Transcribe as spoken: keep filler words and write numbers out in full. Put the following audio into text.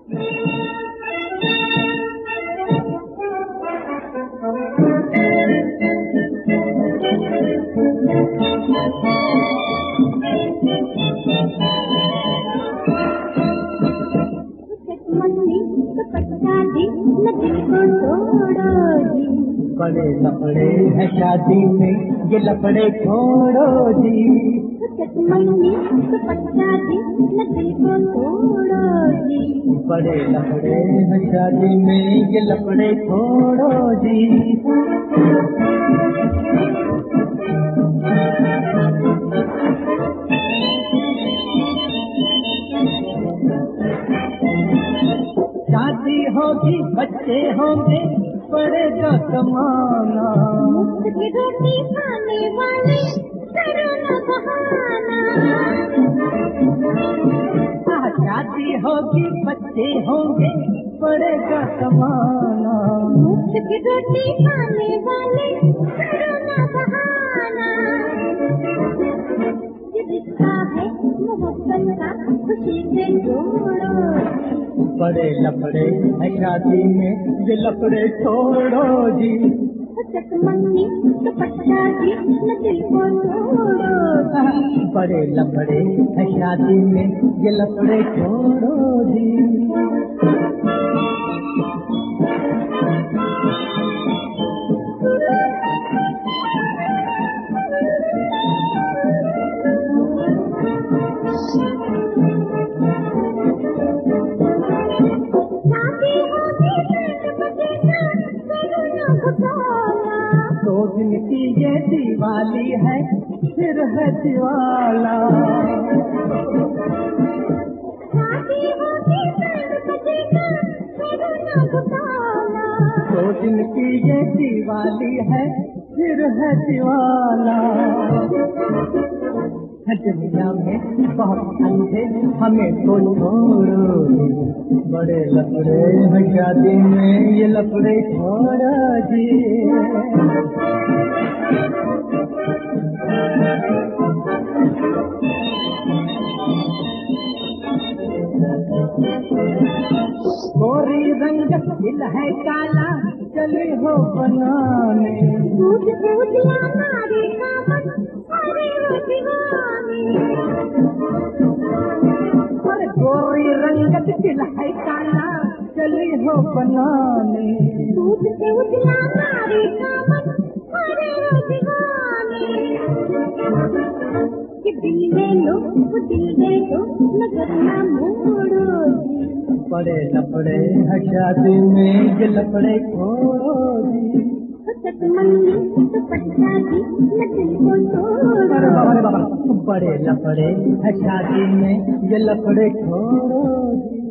बड़े लफड़े है शादी में, ये लफड़े छोड़ो जी। मम्मी तो पक्का जी, न दिल को तोड़ो जी। बड़े लफड़े है शादी में, ये लफड़े छोड़ो जी। शादी होगी, बच्चे होंगे, पड़ेगा कमाना। मुफ्त की रोटी खाने वाले करो न बहाना। शादी होगी, बच्चे होंगे, पड़ेगा कमाना। मुफ्त की रोटी खाने वाले करो न बहाना। ये रिश्ता है मोहब्बत का, खुशी से जोड़ो। बड़े लफड़े है शादी में, ये लफड़े छोड़ो जी। मम्मी तो पक्का जी, न दिल को तोड़ो जी। बड़े लफड़े है शादी में, ये लफड़े छोड़ो जी। दो दिन की ये दिवाली है, फिर है दिवाला। दो दिन की ये दिवाली है, फिर है दिवाला। दुनिया में बहुत अंधे, हमें तो छोड़ो। बड़े लफड़े है शादी में, ये लफड़े छोड़ो जी। गोरी रंग दिल है काला, चली हो बनाने। दूध दूध हमारे कामन, अरे वो दीवानी। अरे गोरी रंग दिल है काला, चली हो बनाने। दूध दूध हमारे कामन, अरे वो दीवानी। कि दिल दे लो, वो दिल दे दो, नजर ना मोड़ो जी। बड़े लफड़े है शादी में, ये लफड़े छोड़ो जी। मम्मी तो पक्का जी, न दिल को तोड़ो। बड़े लफड़े है शादी में, ये लफड़े छोड़ो जी।